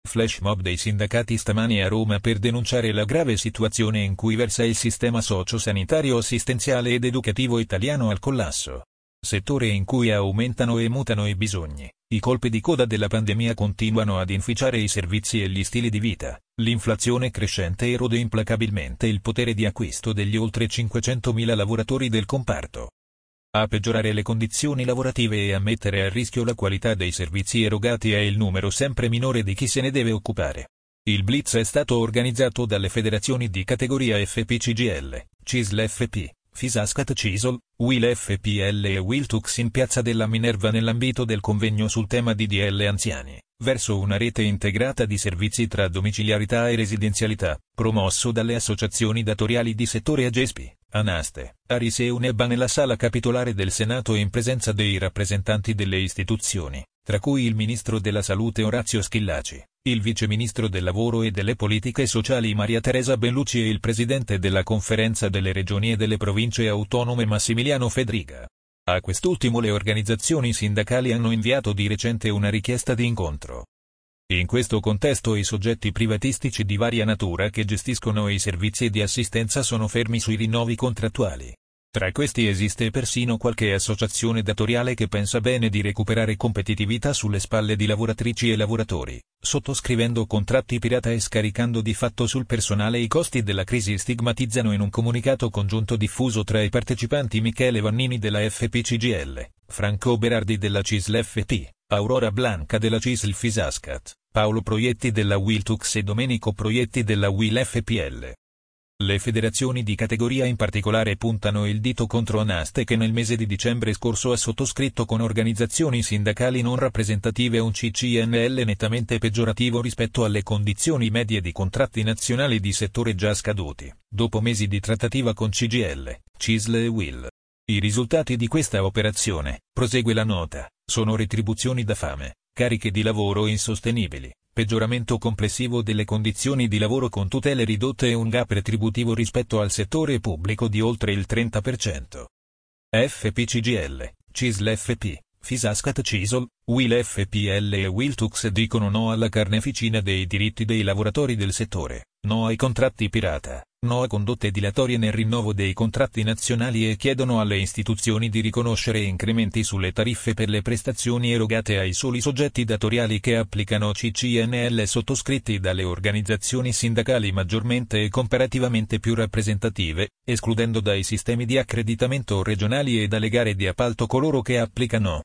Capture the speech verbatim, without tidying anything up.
Flash mob dei sindacati stamani a Roma per denunciare la grave situazione in cui versa il sistema socio-sanitario, assistenziale ed educativo italiano al collasso. Settore in cui aumentano e mutano i bisogni, i colpi di coda della pandemia continuano ad inficiare i servizi e gli stili di vita, l'inflazione crescente erode implacabilmente il potere di acquisto degli oltre cinquecentomila lavoratori del comparto. A peggiorare le condizioni lavorative e a mettere a rischio la qualità dei servizi erogati è il numero sempre minore di chi se ne deve occupare. Il blitz è stato organizzato dalle federazioni di categoria F P C G I L, C I S L F P, Fisascat C I S L, U I L F P L e Wiltux in Piazza della Minerva nell'ambito del convegno sul tema D D L anziani, verso una rete integrata di servizi tra domiciliarità e residenzialità, promosso dalle associazioni datoriali di settore Agespi, Anaste, Aris e Uneba nella sala capitolare del Senato in presenza dei rappresentanti delle istituzioni, tra cui il Ministro della Salute Orazio Schillaci, il Vice Ministro del Lavoro e delle Politiche Sociali Maria Teresa Bellucci e il Presidente della Conferenza delle Regioni e delle Province Autonome Massimiliano Fedriga. A quest'ultimo le organizzazioni sindacali hanno inviato di recente una richiesta di incontro. In questo contesto i soggetti privatistici di varia natura che gestiscono i servizi di assistenza sono fermi sui rinnovi contrattuali. Tra questi esiste persino qualche associazione datoriale che pensa bene di recuperare competitività sulle spalle di lavoratrici e lavoratori, sottoscrivendo contratti pirata e scaricando di fatto sul personale i costi della crisi, stigmatizzano in un comunicato congiunto diffuso tra i partecipanti Michele Vannini della F P C G I L, Franco Berardi della C I S L F P, Aurora Blanca della C I S L Fisascat, Paolo Proietti della Wiltux e Domenico Proietti della U I L F P L. Le federazioni di categoria in particolare puntano il dito contro Anaste che nel mese di dicembre scorso ha sottoscritto con organizzazioni sindacali non rappresentative un C C N L nettamente peggiorativo rispetto alle condizioni medie di contratti nazionali di settore già scaduti, dopo mesi di trattativa con C G I L, C I S L e U I L. I risultati di questa operazione, prosegue la nota, sono retribuzioni da fame, cariche di lavoro insostenibili, peggioramento complessivo delle condizioni di lavoro con tutele ridotte e un gap retributivo rispetto al settore pubblico di oltre il trenta per cento. F P C G I L, C I S L F P, Fisascat C I S L, U I L F P L e Wiltux dicono no alla carneficina dei diritti dei lavoratori del settore, no ai contratti pirata, no a condotte dilatorie nel rinnovo dei contratti nazionali e chiedono alle istituzioni di riconoscere incrementi sulle tariffe per le prestazioni erogate ai soli soggetti datoriali che applicano C C N L sottoscritti dalle organizzazioni sindacali maggiormente e comparativamente più rappresentative, escludendo dai sistemi di accreditamento regionali e dalle gare di appalto coloro che applicano